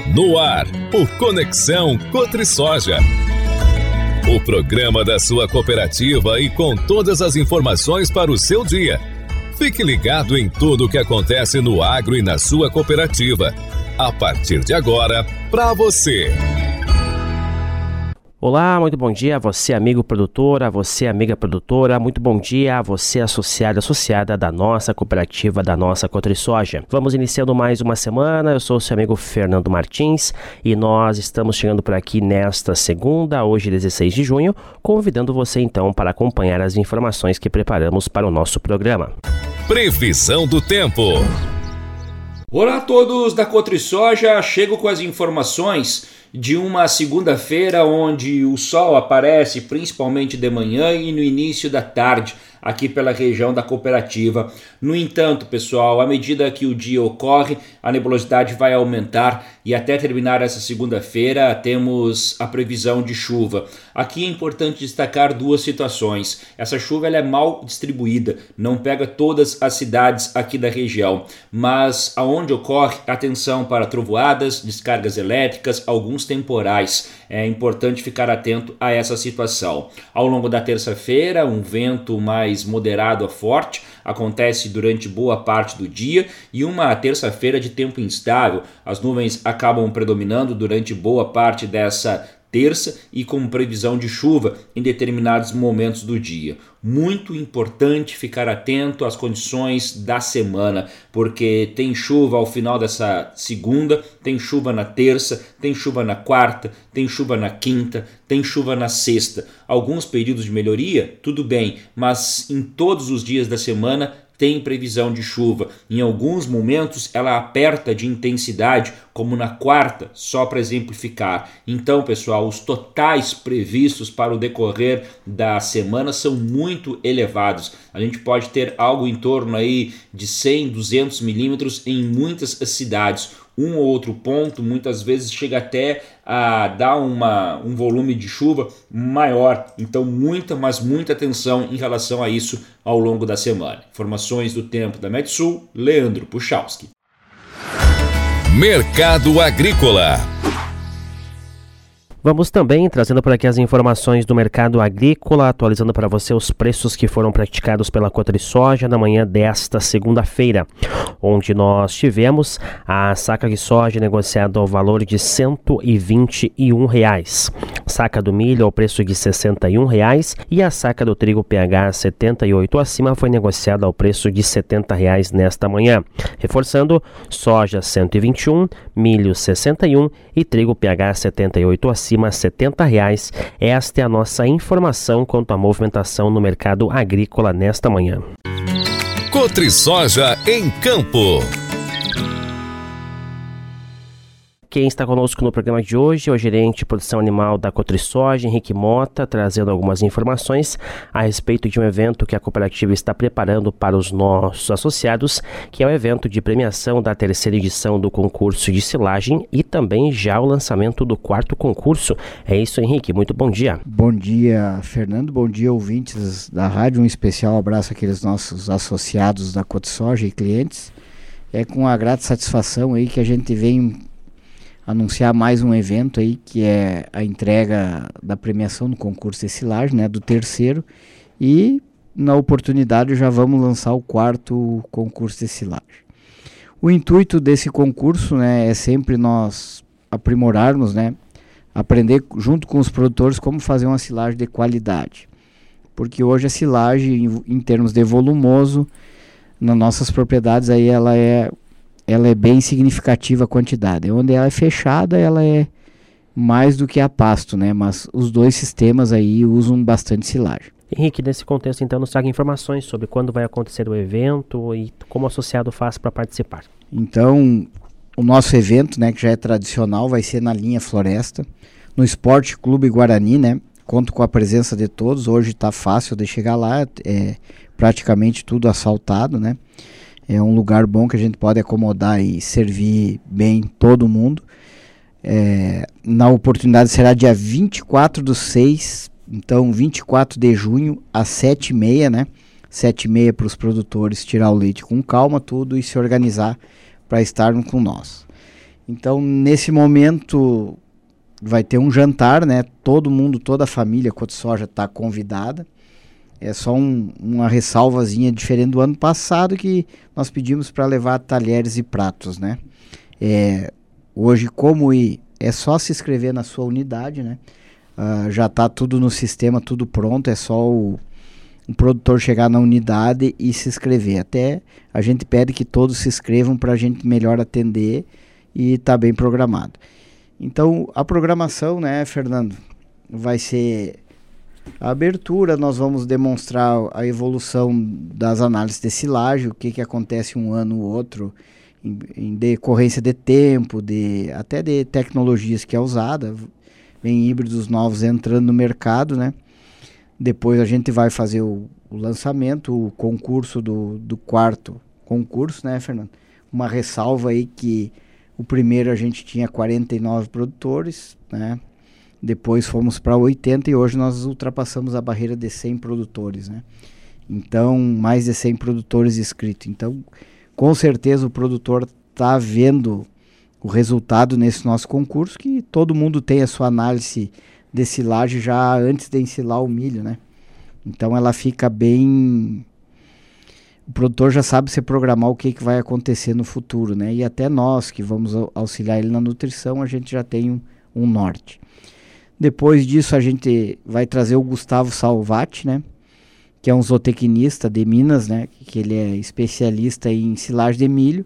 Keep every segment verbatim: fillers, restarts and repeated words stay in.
No ar, o Conexão Cotrisoja. O programa da sua cooperativa e com todas as informações para o seu dia. Fique ligado em tudo o que acontece no agro e na sua cooperativa. A partir de agora, para você. Olá, muito bom dia a você, amigo produtor, a você, amiga produtora, muito bom dia a você, associado, associada da nossa cooperativa, da nossa Cotrisoja. Vamos iniciando mais uma semana, eu sou o seu amigo Fernando Martins e nós estamos chegando por aqui nesta segunda, hoje dezesseis de junho, convidando você então para acompanhar as informações que preparamos para o nosso programa. Previsão do tempo. Olá a todos da Cotrisoja, chego com as informações de uma segunda-feira onde o sol aparece principalmente de manhã e no início da tarde aqui pela região da cooperativa. No entanto, pessoal, à medida que o dia ocorre, a nebulosidade vai aumentar e até terminar essa segunda-feira temos a previsão de chuva. Aqui é importante destacar duas situações. Essa chuva ela é mal distribuída, não pega todas as cidades aqui da região, mas aonde ocorre, atenção para trovoadas, descargas elétricas, alguns temporais. É importante ficar atento a essa situação. Ao longo da terça-feira, um vento mais moderado a forte acontece durante boa parte do dia e uma terça-feira de tempo instável. As nuvens acabam predominando durante boa parte dessa terça e com previsão de chuva em determinados momentos do dia. Muito importante ficar atento às condições da semana, porque tem chuva ao final dessa segunda, tem chuva na terça, tem chuva na quarta, tem chuva na quinta, tem chuva na sexta. Alguns períodos de melhoria, tudo bem, mas em todos os dias da semana tem previsão de chuva. Em alguns momentos ela aperta de intensidade, como na quarta, só para exemplificar. Então, pessoal, os totais previstos para o decorrer da semana são muito elevados. A gente pode ter algo em torno aí de cem, duzentos milímetros em muitas cidades. Um ou outro ponto, muitas vezes, chega até a dar uma, um volume de chuva maior. Então, muita, mas muita atenção em relação a isso ao longo da semana. Informações do tempo da Metsul, Leandro Puchalski. Mercado Agrícola. Vamos também trazendo por aqui as informações do mercado agrícola, atualizando para você os preços que foram praticados pela Cotrisoja na manhã desta segunda-feira, onde nós tivemos a saca de soja negociada ao valor de cento e vinte e um reais, saca do milho ao preço de sessenta e um reais e a saca do trigo P H setenta e oito acima foi negociada ao preço de setenta reais nesta manhã. Reforçando, soja cento e vinte e um, milho sessenta e um e trigo P H setenta e oito acima setenta reais. Esta é a nossa informação quanto à movimentação no mercado agrícola nesta manhã. Cotrisoja em Campo. Quem está conosco no programa de hoje é o gerente de produção animal da Cotrisoja, Henrique Mota, trazendo algumas informações a respeito de um evento que a cooperativa está preparando para os nossos associados, que é o evento de premiação da terceira edição do concurso de silagem e também já o lançamento do quarto concurso. É isso, Henrique, muito bom dia. Bom dia, Fernando, bom dia, ouvintes da rádio, um especial abraço àqueles nossos associados da Cotrisoja e clientes. É com a grata satisfação aí que a gente vem anunciar mais um evento aí, que é a entrega da premiação do concurso de silagem, né, do terceiro, e na oportunidade já vamos lançar o quarto concurso de silagem. O intuito desse concurso, né, é sempre nós aprimorarmos, né, aprender junto com os produtores como fazer uma silagem de qualidade, porque hoje a silagem, em, em termos de volumoso, nas nossas propriedades aí ela é ela é bem significativa a quantidade. Onde ela é fechada, ela é mais do que a pasto, né? Mas os dois sistemas aí usam bastante silagem. Henrique, nesse contexto, então, nos traga informações sobre quando vai acontecer o evento e como o associado faz para participar. Então, o nosso evento, né, que já é tradicional, vai ser na linha Floresta, no Esporte Clube Guarani, né? Conto com a presença de todos. Hoje está fácil de chegar lá, é praticamente tudo asfaltado, né? É um lugar bom que a gente pode acomodar e servir bem todo mundo. É, na oportunidade será dia vinte e quatro do seis, então vinte e quatro de junho às sete e meia, né? sete e meia para os produtores tirar o leite com calma, tudo, e se organizar para estarem com nós. Então, nesse momento, vai ter um jantar, né? Todo mundo, toda a família CotriSoja está convidada. É só um, uma ressalvazinha diferente do ano passado, que nós pedimos para levar talheres e pratos, né? É, hoje, como ir, é só se inscrever na sua unidade, né? Uh, já está tudo no sistema, tudo pronto, é só o, o produtor chegar na unidade e se inscrever. Até a gente pede que todos se inscrevam para a gente melhor atender e tá bem programado. Então, a programação, né, Fernando, vai ser a abertura. Nós vamos demonstrar a evolução das análises de silagem, o que que acontece um ano ou outro, em, em decorrência de tempo, de, até de tecnologias que é usada. Vem híbridos novos entrando no mercado, né? Depois a gente vai fazer o, o lançamento, o concurso do, do quarto concurso, né, Fernando? Uma ressalva aí que o primeiro a gente tinha quarenta e nove produtores, né? Depois fomos para oitenta e hoje nós ultrapassamos a barreira de cem produtores, né? Então, mais de cem produtores inscritos. Então, com certeza o produtor está vendo o resultado nesse nosso concurso, que todo mundo tem a sua análise de silagem já antes de ensilar o milho, né? Então ela fica bem... O produtor já sabe se programar o que, que vai acontecer no futuro, né? E até nós que vamos auxiliar ele na nutrição, a gente já tem um, um norte. Depois disso a gente vai trazer o Gustavo Salvati, né? Que é um zootecnista de Minas, né? Que ele é especialista em silagem de milho.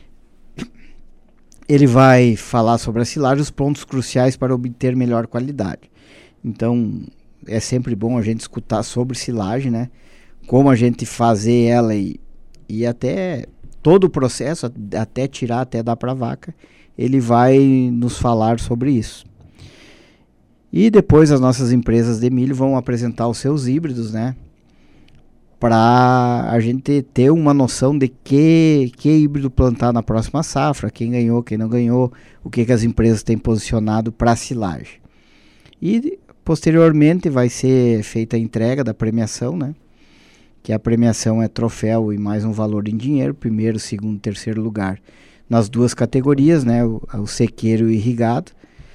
Ele vai falar sobre a silagem, os pontos cruciais para obter melhor qualidade. Então, é sempre bom a gente escutar sobre silagem, né? Como a gente fazer ela e, e até todo o processo, até tirar, até dar para a vaca, ele vai nos falar sobre isso. E depois as nossas empresas de milho vão apresentar os seus híbridos, né? Para a gente ter uma noção de que, que híbrido plantar na próxima safra, quem ganhou, quem não ganhou, o que, que as empresas têm posicionado para a silagem. E posteriormente vai ser feita a entrega da premiação, né? Que a premiação é troféu e mais um valor em dinheiro, primeiro, segundo, terceiro lugar, nas duas categorias, né? O, o sequeiro e irrigado.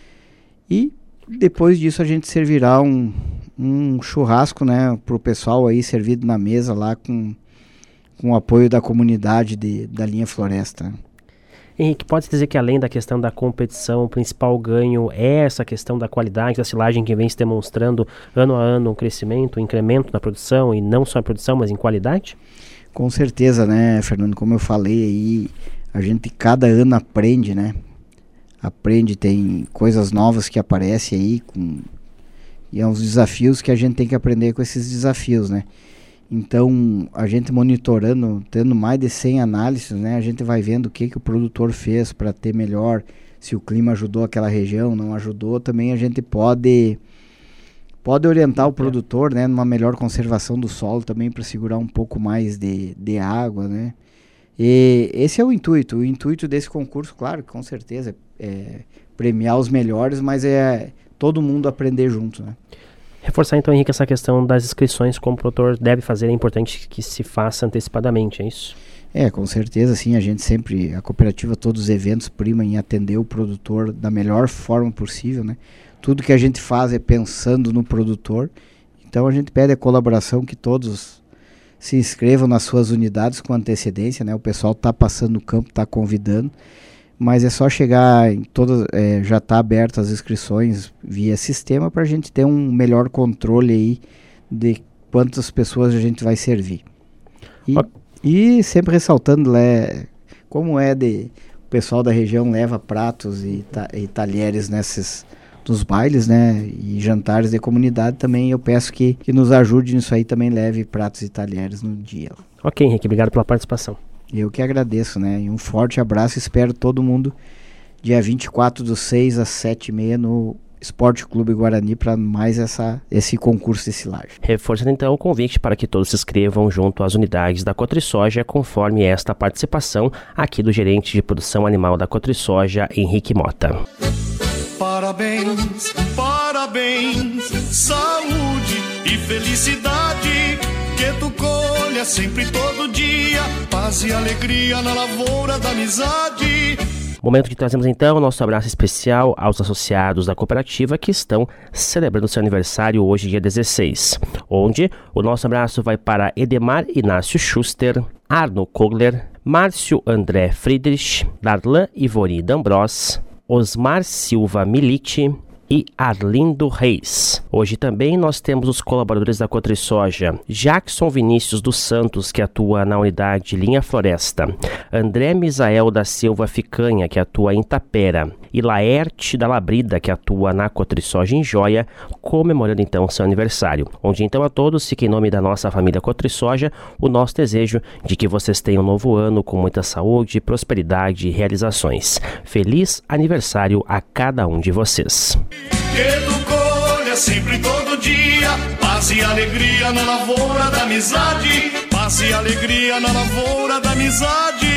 E depois disso a gente servirá um... um churrasco, né, para o pessoal aí servido na mesa lá com, com o apoio da comunidade de, da linha Floresta. Henrique, pode dizer que além da questão da competição, o principal ganho é essa questão da qualidade da silagem que vem se demonstrando ano a ano um crescimento, um incremento na produção, e não só em produção, mas em qualidade? Com certeza, né, Fernando, como eu falei aí, a gente cada ano aprende, né, aprende, tem coisas novas que aparecem aí com... E é uns desafios que a gente tem que aprender com esses desafios, né? Então, a gente monitorando, tendo mais de cem análises, né? A gente vai vendo o que, que o produtor fez para ter melhor, se o clima ajudou aquela região, não ajudou. Também a gente pode, pode orientar o produtor, né? Numa melhor conservação do solo também, para segurar um pouco mais de, de água, né? E esse é o intuito. O intuito desse concurso, claro, com certeza, é premiar os melhores, mas é... todo mundo aprender junto, né? Reforçar então, Henrique, essa questão das inscrições, como o produtor deve fazer, é importante que se faça antecipadamente, é isso? É, com certeza, sim, a gente sempre, a cooperativa, todos os eventos prima em atender o produtor da melhor forma possível, né? Tudo que a gente faz é pensando no produtor, então a gente pede a colaboração que todos se inscrevam nas suas unidades com antecedência, né? O pessoal está passando no campo, está convidando, mas é só chegar em todas, é, já está aberto as inscrições via sistema para a gente ter um melhor controle aí de quantas pessoas a gente vai servir. E, e sempre ressaltando, né, como é de o pessoal da região leva pratos e, ta, e talheres nesses nos bailes, né, e jantares de comunidade também, eu peço que, que nos ajude nisso aí, também leve pratos e talheres no dia. Ok, Henrique, obrigado pela participação. Eu que agradeço, né? E um forte abraço, espero todo mundo dia vinte e quatro do seis às sete e meia no Esporte Clube Guarani para mais essa, esse concurso de silagem. Reforçando então o convite para que todos se inscrevam junto às unidades da CotriSoja, conforme esta participação aqui do gerente de produção animal da CotriSoja, Henrique Mota. Parabéns, parabéns, saúde e felicidade, que tu colha sempre todo dia, paz e alegria na lavoura da amizade. Momento de trazermos então o nosso abraço especial aos associados da cooperativa que estão celebrando seu aniversário hoje, dia dezesseis, onde o nosso abraço vai para Edemar Inácio Schuster, Arno Kogler, Márcio André Friedrich, Darlan Ivori D'Ambros, Osmar Silva Milite e Arlindo Reis. Hoje também nós temos os colaboradores da Cotrisoja: Jackson Vinícius dos Santos, que atua na unidade Linha Floresta, André Misael da Silva Ficanha, que atua em Tapera, e Laerte da Labrida, que atua na Cotrisoja em Joia, comemorando então seu aniversário. Onde então a todos, fica em nome da nossa família Cotrisoja, o nosso desejo de que vocês tenham um novo ano com muita saúde, prosperidade e realizações. Feliz aniversário a cada um de vocês. Que tu colha sempre todo dia, paz e alegria na lavoura da amizade, paz e alegria na lavoura da amizade.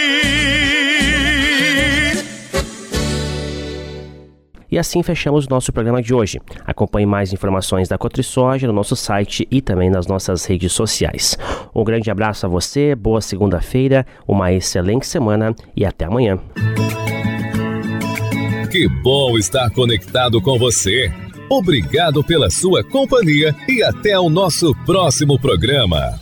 E assim fechamos o nosso programa de hoje. Acompanhe mais informações da Cotrisoja no nosso site e também nas nossas redes sociais. Um grande abraço a você, boa segunda-feira, uma excelente semana e até amanhã. Que bom estar conectado com você. Obrigado pela sua companhia e até o nosso próximo programa.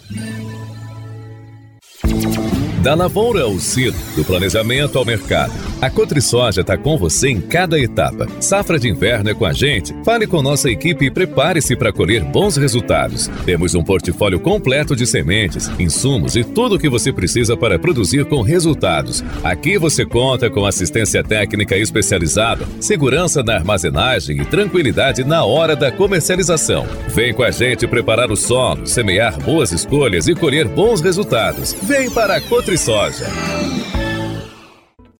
Da lavoura ao silo, do planejamento ao mercado, a Cotrisoja está com você em cada etapa. Safra de inverno é com a gente? Fale com nossa equipe e prepare-se para colher bons resultados. Temos um portfólio completo de sementes, insumos e tudo o que você precisa para produzir com resultados. Aqui você conta com assistência técnica especializada, segurança na armazenagem e tranquilidade na hora da comercialização. Vem com a gente preparar o solo, semear boas escolhas e colher bons resultados. Vem para a Cotrisoja.